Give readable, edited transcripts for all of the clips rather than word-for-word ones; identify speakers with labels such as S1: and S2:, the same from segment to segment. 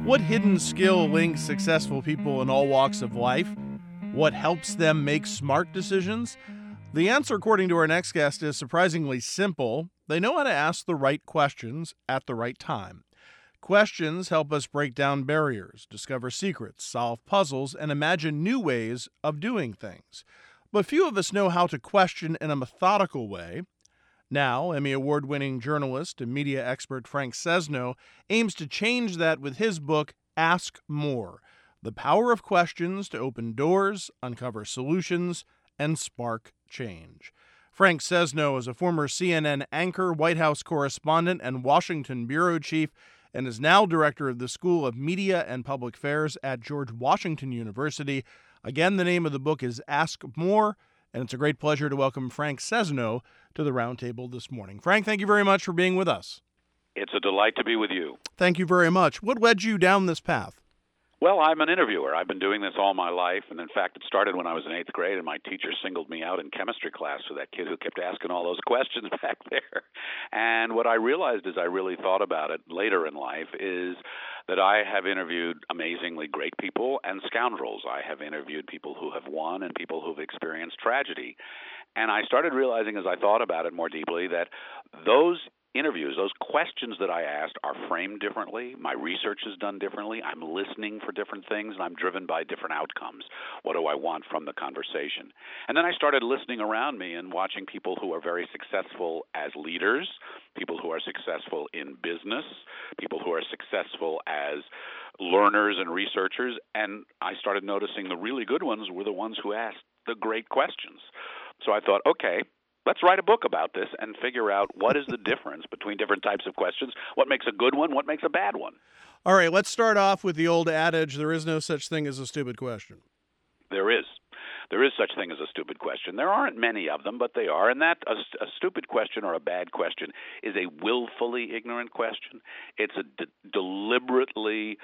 S1: What hidden skill links successful people in all walks of life? What helps them make smart decisions? The answer, according to our next guest, is surprisingly simple. They know how to ask the right questions at the right time. Questions help us break down barriers, discover secrets, solve puzzles, and imagine new ways of doing things. But few of us know how to question in a methodical way. Now, Emmy Award-winning journalist and media expert Frank Sesno aims to change that with his book, Ask More: The Power of Questions to Open Doors, Uncover Solutions, and Spark Change. Frank Sesno is a former CNN anchor, White House correspondent, and Washington bureau chief, and is now director of the School of Media and Public Affairs at George Washington University. Again, the name of the book is Ask More, and it's a great pleasure to welcome Frank Sesno to the roundtable this morning. Frank, thank you very much for being with us.
S2: It's a delight to be with you.
S1: Thank you very much. What led you down this path?
S2: Well, I'm an interviewer. I've been doing this all my life, and in fact, it started when I was in 8th grade, and my teacher singled me out in chemistry class for that kid who kept asking all those questions back there. And what I realized as I really thought about it later in life is that I have interviewed amazingly great people and scoundrels. I have interviewed people who have won and people who have experienced tragedy. And I started realizing as I thought about it more deeply that those interviews, those questions that I asked are framed differently. My research is done differently. I'm listening for different things, and I'm driven by different outcomes. What do I want from the conversation? And then I started listening around me and watching people who are very successful as leaders, people who are successful in business, people who are successful as learners and researchers, and I started noticing the really good ones were the ones who asked the great questions. So I thought, okay, let's write a book about this and figure out what is the difference between different types of questions, what makes a good one, what makes a bad one.
S1: All right, let's start off with the old adage, there is no such thing as a stupid question.
S2: There is. There is such thing as a stupid question. There aren't many of them, but they are. And that a stupid question or a bad question is a willfully ignorant question. It's a deliberately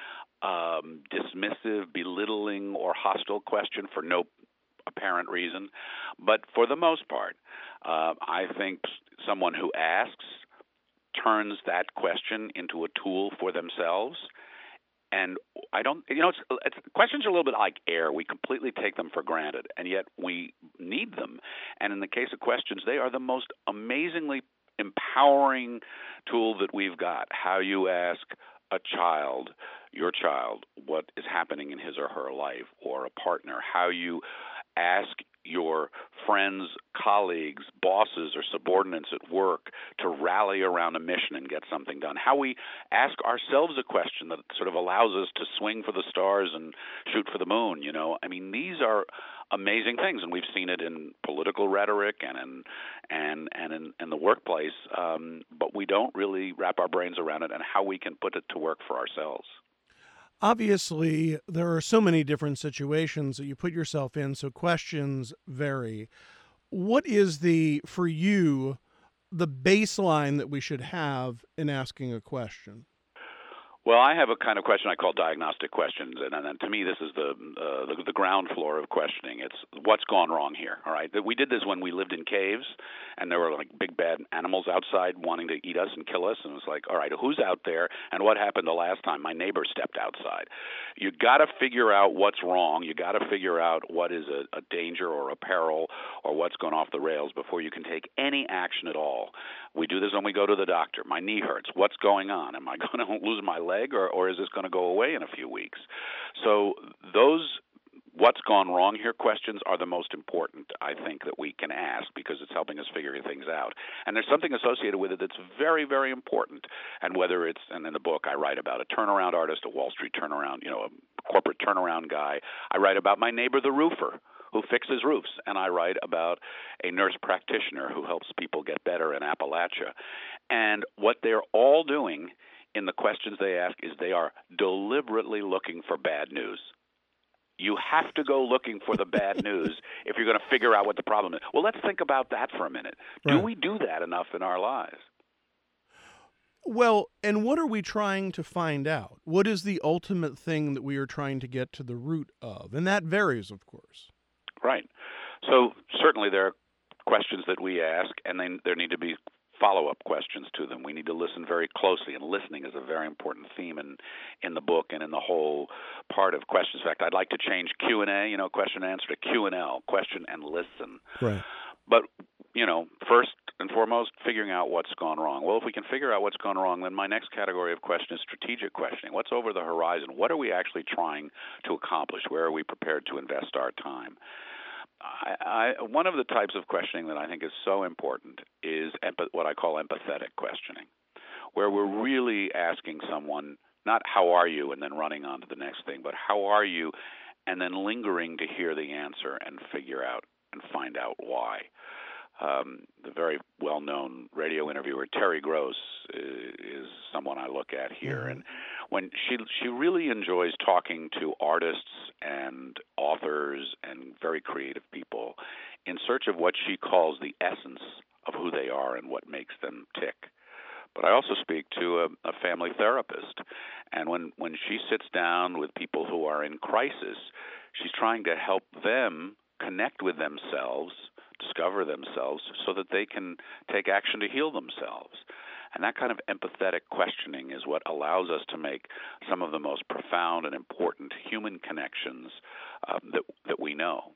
S2: dismissive, belittling, or hostile question for no apparent reason. But for the most part, I think someone who asks turns that question into a tool for themselves. And I don't, questions are a little bit like air. We completely take them for granted, and yet we need them. And in the case of questions, they are the most amazingly empowering tool that we've got. How you ask a child, your child, what is happening in his or her life, or a partner, how you ask your friends, colleagues, bosses, or subordinates at work to rally around a mission and get something done. How we ask ourselves a question that sort of allows us to swing for the stars and shoot for the moon. I mean, these are amazing things, and we've seen it in political rhetoric and in the workplace, but we don't really wrap our brains around it and how we can put it to work for ourselves.
S1: Obviously, there are so many different situations that you put yourself in, so questions vary. What is for you, the baseline that we should have in asking a question?
S2: Well, I have a kind of question I call diagnostic questions, and to me, this is the ground floor of questioning. It's what's gone wrong here. All right, we did this when we lived in caves, and there were like big bad animals outside wanting to eat us and kill us, and it was like, all right, who's out there, and what happened the last time my neighbor stepped outside? You got to figure out what's wrong. You got to figure out what is a danger or a peril or what's gone off the rails before you can take any action at all. We do this when we go to the doctor. My knee hurts. What's going on? Am I going to lose my leg, or is this going to go away in a few weeks? So those what's gone wrong here questions are the most important, I think, that we can ask because it's helping us figure things out. And there's something associated with it that's very, very important. And whether it's, and in the book I write about a turnaround artist, a Wall Street turnaround, a corporate turnaround guy. I write about my neighbor, the roofer, who fixes roofs, and I write about a nurse practitioner who helps people get better in Appalachia. And what they're all doing in the questions they ask is they are deliberately looking for bad news. You have to go looking for the bad news if you're going to figure out what the problem is. Well, let's think about that for a minute.
S1: Right.
S2: Do we do that enough in our lives?
S1: Well, and what are we trying to find out? What is the ultimate thing that we are trying to get to the root of? And that varies, of course.
S2: Right. So certainly there are questions that we ask, and then there need to be follow-up questions to them. We need to listen very closely, and listening is a very important theme in the book and in the whole part of questions. In fact, I'd like to change Q&A, question and answer, to Q&L, question and listen.
S1: Right.
S2: But, first and foremost, figuring out what's gone wrong. Well, if we can figure out what's gone wrong, then my next category of question is strategic questioning. What's over the horizon? What are we actually trying to accomplish? Where are we prepared to invest our time? One of the types of questioning that I think is so important is what I call empathetic questioning, where we're really asking someone not how are you and then running on to the next thing, but how are you and then lingering to hear the answer and figure out and find out why. The very well-known radio interviewer Terry Gross is someone I look at here, and when she really enjoys talking to artists and authors and very creative people in search of what she calls the essence of who they are and what makes them tick. But I also speak to a family therapist, and when she sits down with people who are in crisis, she's trying to help them connect with themselves, discover themselves, so that they can take action to heal themselves. And that kind of empathetic questioning is what allows us to make some of the most profound and important human connections that we know.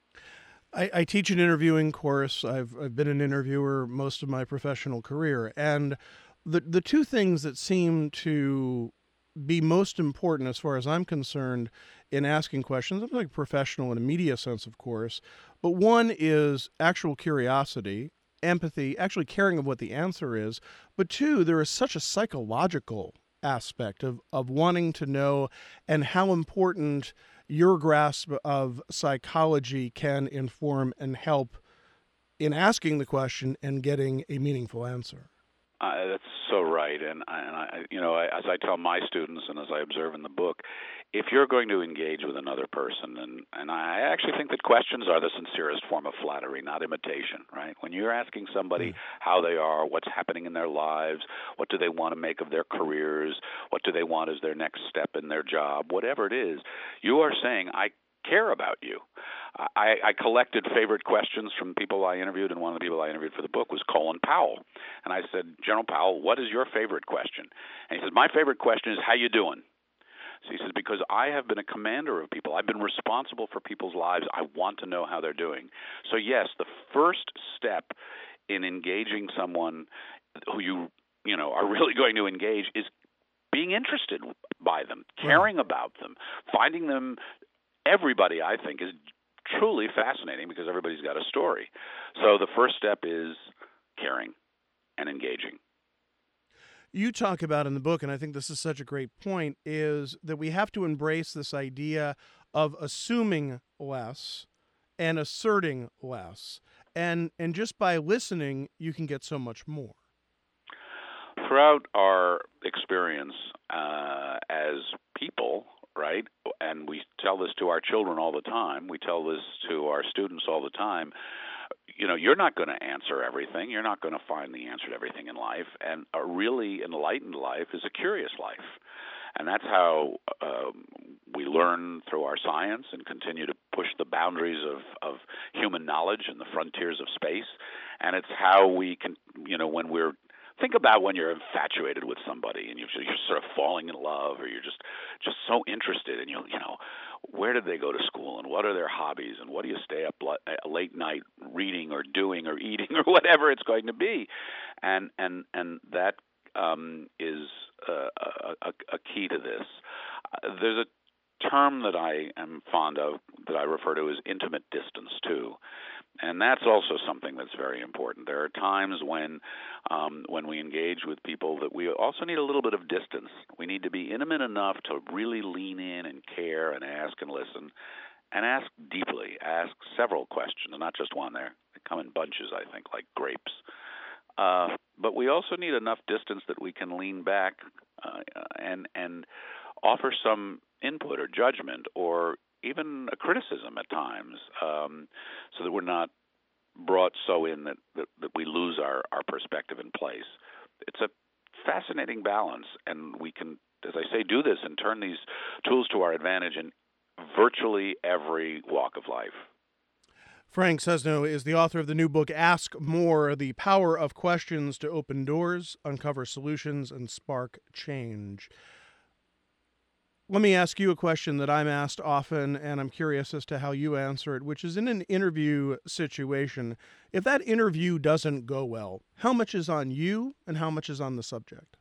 S1: I teach an interviewing course. I've been an interviewer most of my professional career, and the two things that seem to be most important as far as I'm concerned in asking questions, I'm like professional in a media sense, of course, but one is actual curiosity, empathy, actually caring of what the answer is, but two, there is such a psychological aspect of wanting to know and how important your grasp of psychology can inform and help in asking the question and getting a meaningful answer.
S2: That's so right, and as I tell my students and as I observe in the book, if you're going to engage with another person, and I actually think that questions are the sincerest form of flattery, not imitation, right? When you're asking somebody how they are, what's happening in their lives, what do they want to make of their careers, what do they want as their next step in their job, whatever it is, you are saying, I care about you. I collected favorite questions from people I interviewed, and one of the people I interviewed for the book was Colin Powell. And I said, General Powell, what is your favorite question? And he said, my favorite question is, how you doing? So he says, because I have been a commander of people. I've been responsible for people's lives. I want to know how they're doing. So yes, the first step in engaging someone who you are really going to engage is being interested by them, caring about them, finding them. Everybody, I think, is truly fascinating because everybody's got a story. So the first step is caring and engaging.
S1: You talk about in the book, and I think this is such a great point, is that we have to embrace this idea of assuming less and asserting less. And just by listening, you can get so much more.
S2: Throughout our experience as people, right, and we tell this to our children all the time, we tell this to our students all the time, you're not going to answer everything. You're not going to find the answer to everything in life. And a really enlightened life is a curious life. And that's how we learn through our science and continue to push the boundaries of human knowledge and the frontiers of space. And it's how we can, think about when you're infatuated with somebody and you're sort of falling in love, or you're just so interested in where did they go to school and what are their hobbies and what do you stay up late night reading or doing or eating or whatever it's going to be, and that is a key to this. There's a term that I am fond of that I refer to as intimate distance too. And that's also something that's very important. There are times when we engage with people that we also need a little bit of distance. We need to be intimate enough to really lean in and care and ask and listen, and ask deeply, ask several questions, not just one. They come in bunches, I think, like grapes. But we also need enough distance that we can lean back and offer some input or judgment or even a criticism at times, so that we're not brought so in that we lose our perspective in place. It's a fascinating balance, and we can, as I say, do this and turn these tools to our advantage in virtually every walk of life.
S1: Frank Sesno is the author of the new book, Ask More, The Power of Questions to Open Doors, Uncover Solutions, and Spark Change. Let me ask you a question that I'm asked often, and I'm curious as to how you answer it, which is in an interview situation. If that interview doesn't go well, how much is on you and how much is on the subject?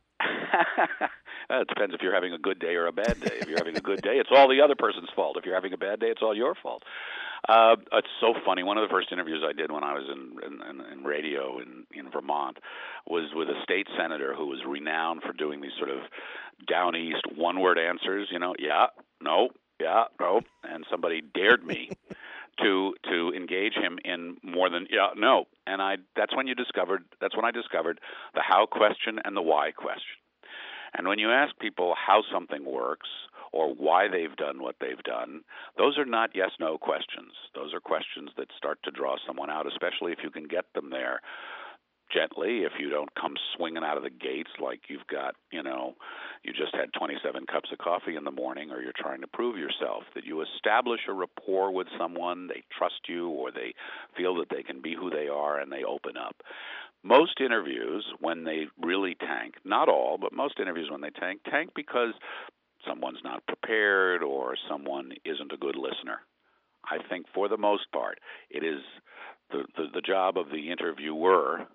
S2: It depends if you're having a good day or a bad day. If you're having a good day, it's all the other person's fault. If you're having a bad day, it's all your fault. It's so funny. One of the first interviews I did when I was in radio in Vermont was with a state senator who was renowned for doing these sort of down east one-word answers. Yeah, no, yeah, no, and somebody dared me to engage him in more than yeah, no, and that's when I discovered the how question and the why question. And when you ask people how something works or why they've done what they've done, those are not yes-no questions. Those are questions that start to draw someone out, especially if you can get them there gently, if you don't come swinging out of the gates like you've got, you just had 27 cups of coffee in the morning, or you're trying to prove yourself, that you establish a rapport with someone, they trust you, or they feel that they can be who they are, and they open up. Most interviews, when they really tank, not all, but most interviews when they tank because someone's not prepared or someone isn't a good listener. I think for the most part, it is the job of the interviewer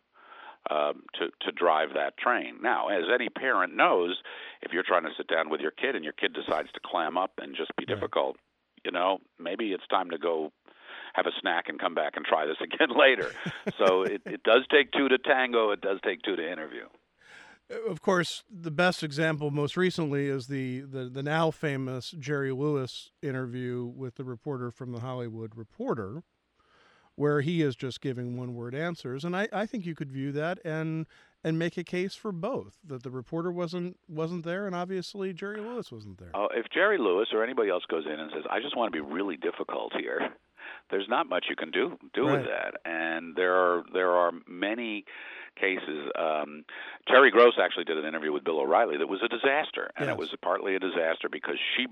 S2: to drive that train. Now, as any parent knows, if you're trying to sit down with your kid and your kid decides to clam up and just be difficult, maybe it's time to go have a snack and come back and try this again later. So it does take two to tango. It does take two to interview.
S1: Of course, the best example most recently is the now famous Jerry Lewis interview with the reporter from The Hollywood Reporter, where he is just giving one-word answers. And I think you could view that and make a case for both, that the reporter wasn't there, and obviously Jerry Lewis wasn't there.
S2: If Jerry Lewis or anybody else goes in and says, I just want to be really difficult here, there's not much you can do
S1: Right.
S2: with that. And there are many cases. Terry Gross actually did an interview with Bill O'Reilly that was a disaster, and
S1: Yes.
S2: It was partly a disaster because she,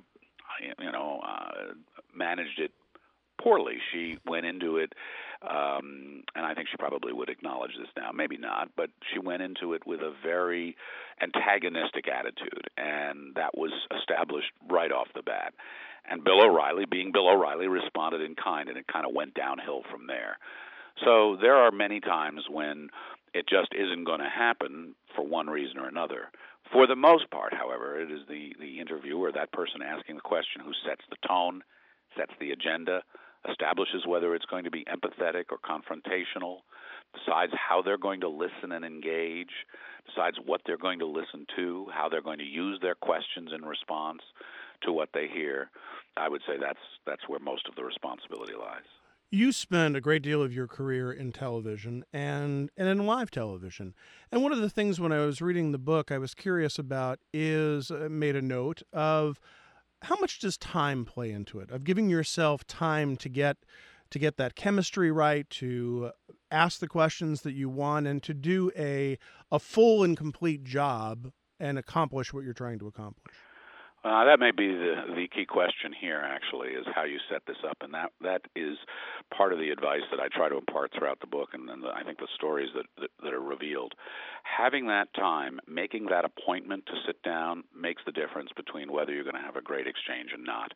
S2: managed it poorly. She went into it, and I think she probably would acknowledge this now, maybe not, but she went into it with a very antagonistic attitude, and that was established right off the bat. And Bill O'Reilly, being Bill O'Reilly, responded in kind, and it kind of went downhill from there. So there are many times when it just isn't going to happen for one reason or another. For the most part, however, it is the interviewer, that person asking the question, who sets the tone, sets the agenda, establishes whether it's going to be empathetic or confrontational, decides how they're going to listen and engage, decides what they're going to listen to, how they're going to use their questions in response to what they hear. I would say that's where most of the responsibility lies.
S1: You spend a great deal of your career in television and in live television. And one of the things when I was reading the book I was curious about is, made a note of, how much does time play into it, of giving yourself time to get that chemistry right, to ask the questions that you want, and to do a full and complete job and accomplish what you're trying to accomplish?
S2: That may be the key question here, actually, is how you set this up. And that is part of the advice that I try to impart throughout the book, and I think the stories that are revealed. Having that time, making that appointment to sit down, makes the difference between whether you're going to have a great exchange and not.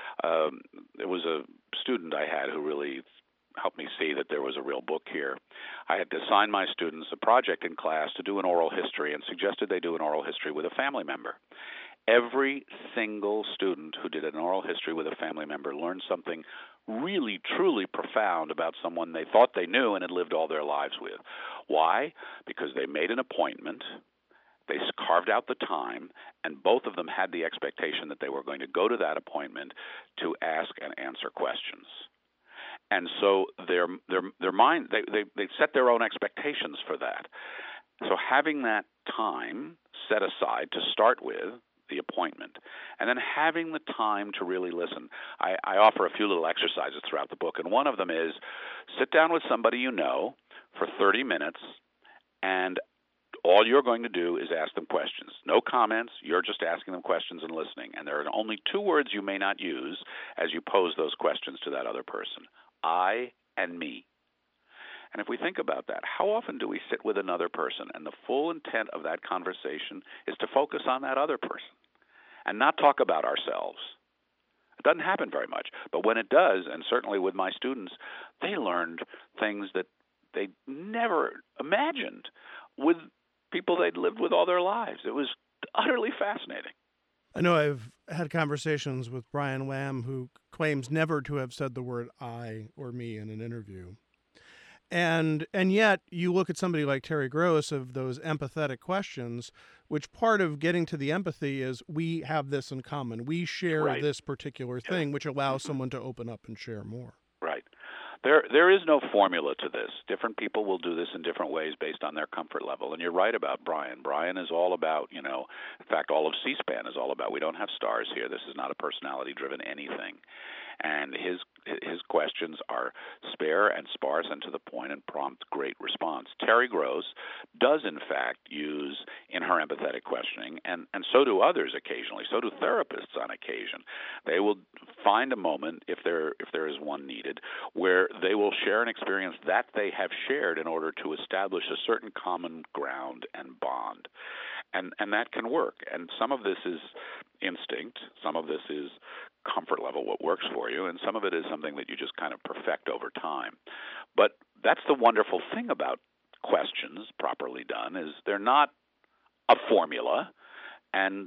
S2: There was a student I had who really helped me see that there was a real book here. I had assigned my students a project in class to do an oral history and suggested they do an oral history with a family member. Every single student who did an oral history with a family member learned something really, truly profound about someone they thought they knew and had lived all their lives with. Why? Because they made an appointment, they carved out the time, and both of them had the expectation that they were going to go to that appointment to ask and answer questions. And so their mind, they set their own expectations for that. So having that time set aside to start with, the appointment, and then having the time to really listen. I offer a few little exercises throughout the book, and one of them is sit down with somebody you know for 30 minutes, and all you're going to do is ask them questions. No comments. You're just asking them questions and listening. And there are only two words you may not use as you pose those questions to that other person: I and me. And if we think about that, how often do we sit with another person and the full intent of that conversation is to focus on that other person and not talk about ourselves? It doesn't happen very much. But when it does, and certainly with my students, they learned things that they never imagined with people they'd lived with all their lives. It was utterly fascinating.
S1: I know I've had conversations with Brian Lamb, who claims never to have said the word I or me in an interview. And yet you look at somebody like Terry Gross of those empathetic questions, which part of getting to the empathy is we have this in common. We share this particular thing, which allows someone to open up and share more.
S2: Right. There is no formula to this. Different people will do this in different ways based on their comfort level. And you're right about Brian. Brian is all about, in fact, all of C-SPAN is all about, we don't have stars here. This is not a personality-driven anything. And his questions are spare and sparse and to the point and prompt great response. Terry Gross does, in fact, use in her empathetic questioning, and so do others occasionally. So do therapists on occasion. They will find a moment, if there is one needed, where they will share an experience that they have shared in order to establish a certain common ground and bond. And that can work. And some of this is instinct. Some of this is comfort level, what works for you, and some of it is something that you just kind of perfect over time. But that's the wonderful thing about questions properly done, is they're not a formula, and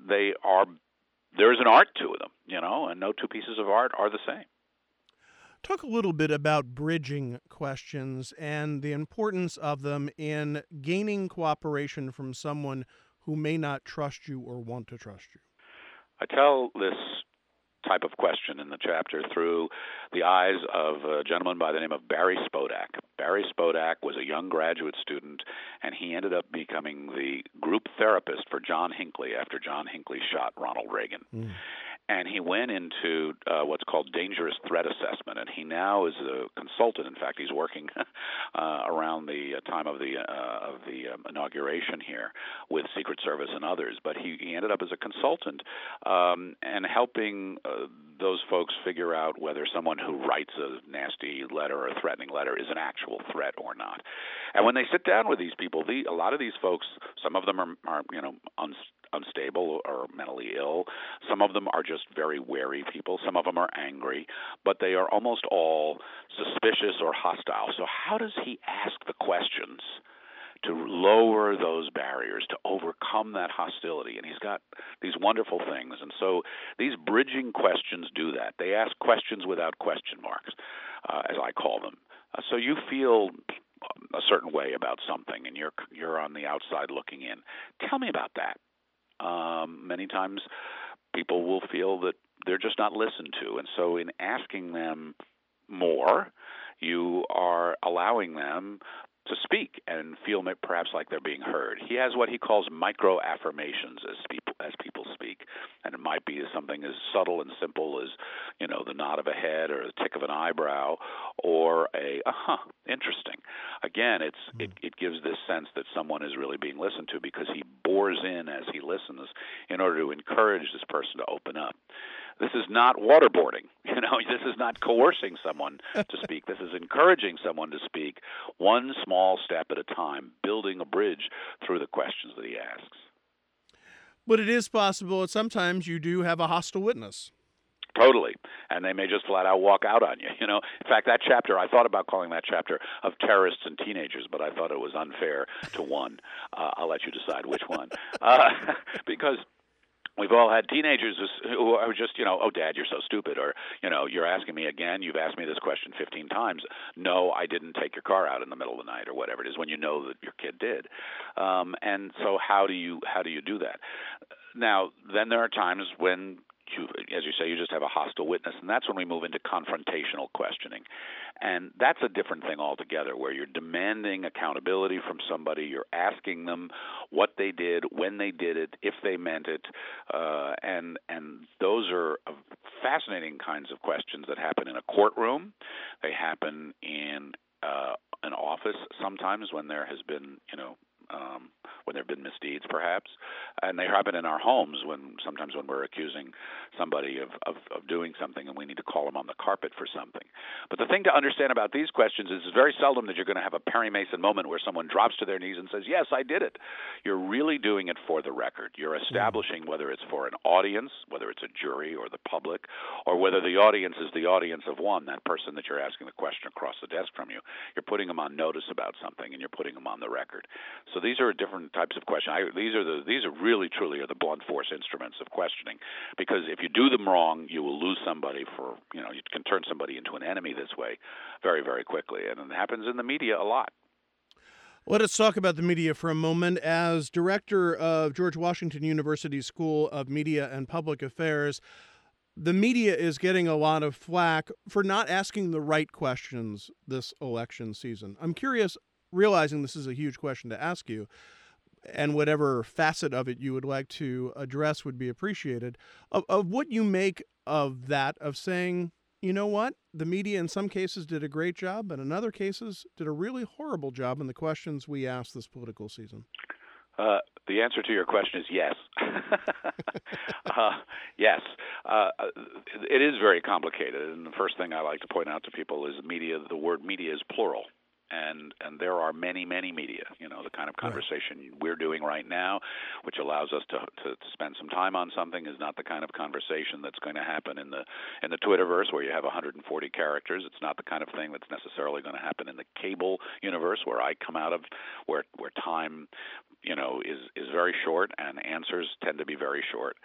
S2: there's an art to them, and no two pieces of art are the same.
S1: Talk a little bit about bridging questions and the importance of them in gaining cooperation from someone who may not trust you or want to trust you.
S2: I tell this type of question in the chapter through the eyes of a gentleman by the name of Barry Spodak. Barry Spodak was a young graduate student, and he ended up becoming the group therapist for John Hinckley after John Hinckley shot Ronald Reagan. And he went into what's called dangerous threat assessment, and he now is a consultant. In fact, he's working around the time of the inauguration here with Secret Service and others. But he ended up as a consultant and helping those folks figure out whether someone who writes a nasty letter or a threatening letter is an actual threat or not. And when they sit down with these people, a lot of these folks, some of them are unstable or mentally ill. Some of them are just very wary people. Some of them are angry, but they are almost all suspicious or hostile. So how does he ask the questions to lower those barriers, to overcome that hostility? And he's got these wonderful things. And so these bridging questions do that. They ask questions without question marks, as I call them. So you feel a certain way about something, and you're on the outside looking in. Tell me about that. Many times people will feel that they're just not listened to. And so in asking them more, you are allowing them to speak and feel perhaps like they're being heard. He has what he calls micro-affirmations as people speak. And it might be something as subtle and simple as, the nod of a head or the tick of an eyebrow or a, interesting. Again, it gives this sense that someone is really being listened to because he bores in as he listens in order to encourage this person to open up. This is not waterboarding. This is not coercing someone to speak. This is encouraging someone to speak one small step at a time, building a bridge through the questions that he asks.
S1: But it is possible that sometimes you do have a hostile witness.
S2: Totally. And they may just flat out walk out on you. In fact, that chapter, I thought about calling that chapter of terrorists and teenagers, but I thought it was unfair to one. I'll let you decide which one. Because we've all had teenagers who are just, oh, Dad, you're so stupid, or, you're asking me again. You've asked me this question 15 times. No, I didn't take your car out in the middle of the night, or whatever it is, when you know that your kid did. And so how do you do that? Now, then there are times when as you say, you just have a hostile witness, and that's when we move into confrontational questioning. And that's a different thing altogether, where you're demanding accountability from somebody. You're asking them what they did, when they did it, if they meant it, and those are fascinating kinds of questions that happen in a courtroom. They happen in an office sometimes when there has been, when there have been misdeeds, perhaps, and they happen in our homes sometimes when we're accusing somebody of doing something and we need to call them on the carpet for something. But the thing to understand about these questions is it's very seldom that you're going to have a Perry Mason moment where someone drops to their knees and says, yes, I did it. You're really doing it for the record. You're establishing whether it's for an audience, whether it's a jury or the public, or whether the audience is the audience of one, that person that you're asking the question across the desk from you. You're putting them on notice about something and you're putting them on the record. So these are different types of questions. These are really truly are the blunt force instruments of questioning, because if you do them wrong, you will lose somebody you can turn somebody into an enemy this way very, very quickly. And it happens in the media a lot.
S1: Let us talk about the media for a moment. As director of George Washington University School of Media and Public Affairs, the media is getting a lot of flack for not asking the right questions this election season. I'm curious, realizing this is a huge question to ask you, and whatever facet of it you would like to address would be appreciated, of what you make of that, of saying, you know what, the media in some cases did a great job, and in other cases did a really horrible job in the questions we asked this political season.
S2: The answer to your question is yes. Yes. It is very complicated, and the first thing I like to point out to people is media. The word media is plural. And there are many, many media, the kind of conversation we're doing right now, which allows us to spend some time on something, is not the kind of conversation that's going to happen in the Twitterverse where you have 140 characters. It's not the kind of thing that's necessarily going to happen in the cable universe where I come out of, where time, is very short and answers tend to be very short.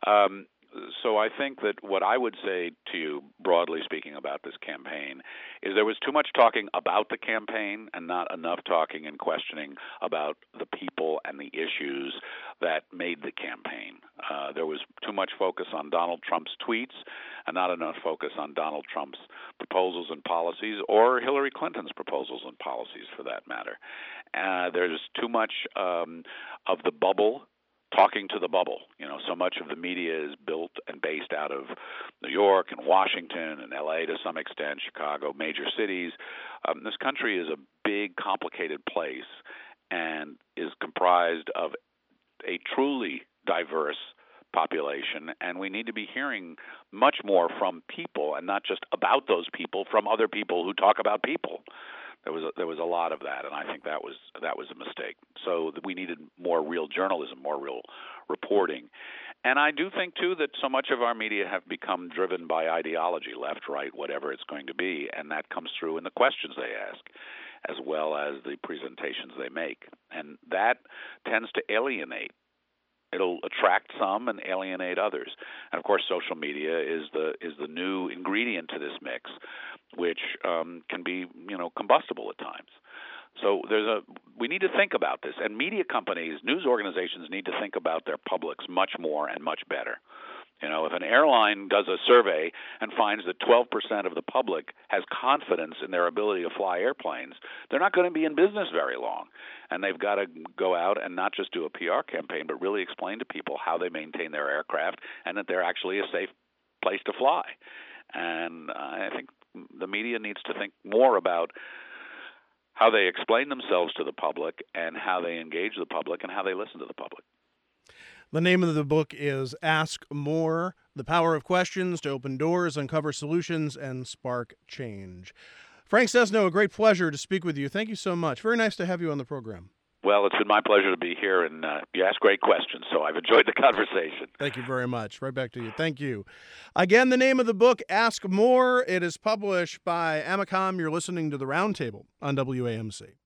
S2: So I think that what I would say to you, broadly speaking, about this campaign is there was too much talking about the campaign and not enough talking and questioning about the people and the issues that made the campaign. There was too much focus on Donald Trump's tweets and not enough focus on Donald Trump's proposals and policies, or Hillary Clinton's proposals and policies, for that matter. There's too much of the bubble talking to the bubble. So much of the media is built and based out of New York and Washington and L.A. to some extent, Chicago, major cities. This country is a big, complicated place and is comprised of a truly diverse population, and we need to be hearing much more from people, and not just about those people, from other people who talk about people. There was a lot of that, and I think that was a mistake. So we needed more real journalism, more real reporting. And I do think, too, that so much of our media have become driven by ideology, left, right, whatever it's going to be, and that comes through in the questions they ask, as well as the presentations they make. And that tends to alienate. It'll attract some and alienate others. And of course, social media is the new ingredient to this mix, which can be combustible at times. So we need to think about this, and media companies, news organizations need to think about their publics much more and much better. If an airline does a survey and finds that 12% of the public has confidence in their ability to fly airplanes, they're not going to be in business very long. And they've got to go out and not just do a PR campaign, but really explain to people how they maintain their aircraft and that they're actually a safe place to fly. And I think the media needs to think more about how they explain themselves to the public and how they engage the public and how they listen to the public.
S1: The name of the book is Ask More: The Power of Questions to Open Doors, Uncover Solutions, and Spark Change. Frank Sesno, a great pleasure to speak with you. Thank you so much. Very nice to have you on the program.
S2: Well, it's been my pleasure to be here, and you ask great questions, so I've enjoyed the conversation.
S1: Thank you very much. Right back to you. Thank you. Again, the name of the book, Ask More. It is published by Amicom. You're listening to The Roundtable on WAMC.